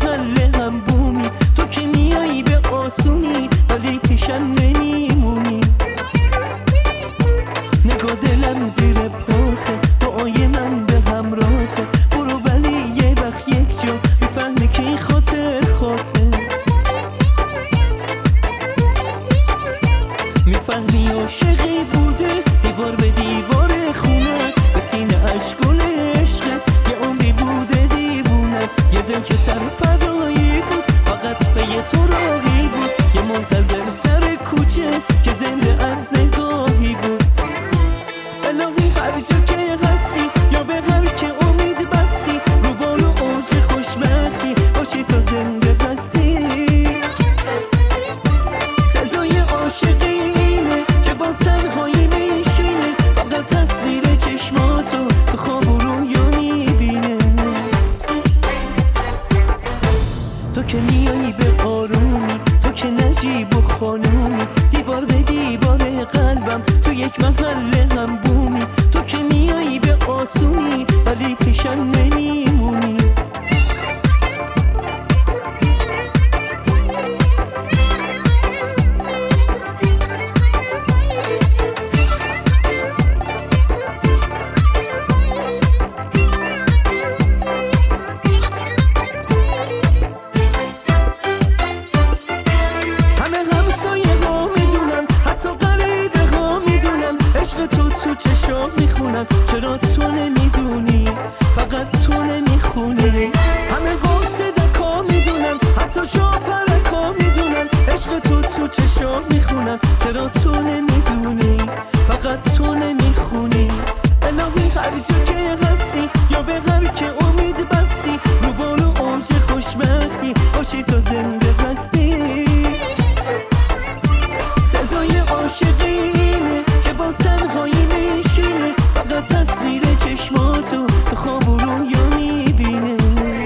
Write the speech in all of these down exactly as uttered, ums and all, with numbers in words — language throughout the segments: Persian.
محل هم بومی. تو که میایی به آسونی ولی پیشم نمیمونی. نگاه دلم زیر پاته، دعای من به همراته. برو ولی یه وقت یک جا میفهمی که این خاطر خاطر، میفهمی عاشقی بوده دیوار به دیوار خونه. به سینه اش گل عشقت یه عمری بوده دیوونت. یه دل که سر فدایی بود فقط به یه تو راهی بود. یه منتظر سر کوچه که زنده از نگاهی بود. الهی هر جا که هستی یا به هر که امید بستی، رو بالو اوج خوشبختی باشی تا زنده هستی. سزای عاشقی اینه که باز تنهایی میشینه، فقط تصویر چشماتو تو خواب و رویا میبینه. تو که میایی به آرومی، تو که نجیب و خانومی. دیوار به دیوار قلبم تو یک محل هم بومی. تو که میایی به آسونی ولی پیشم نمیمونی. عشق تو تو چشام میخونن، چرا تو نمیدونی؟ فقط تو نمیخونی. همه قاصدکا میدونن، حتی شاپرکا میدونن. عشق تو تو چشام میخونن، چرا تو نمیدونی؟ فقط تو نمیخونی. الهی هر جا که هستی یا به هر که امید بستی، رو بالو اوج خوشبختی باشی تا زنده هستی. سزای عاشقی اینه که باز تنهایی میشینه، فقط تصویر چشماتو تو خواب و رویا میبینه.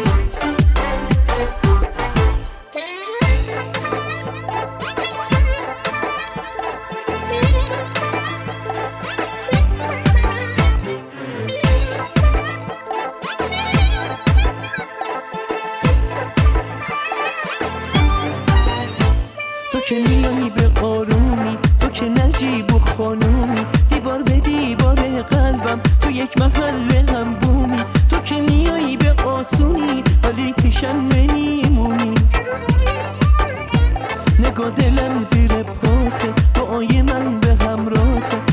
تو که میایی به آرومی، تو که نجیب و خانومی. دیوار به دیوار قلبم تو یک محل هم بومی. تو که میایی به آسونی ولی پیشم نمیمونی. نگاه دلم زیر پاته، دعای من به همراته.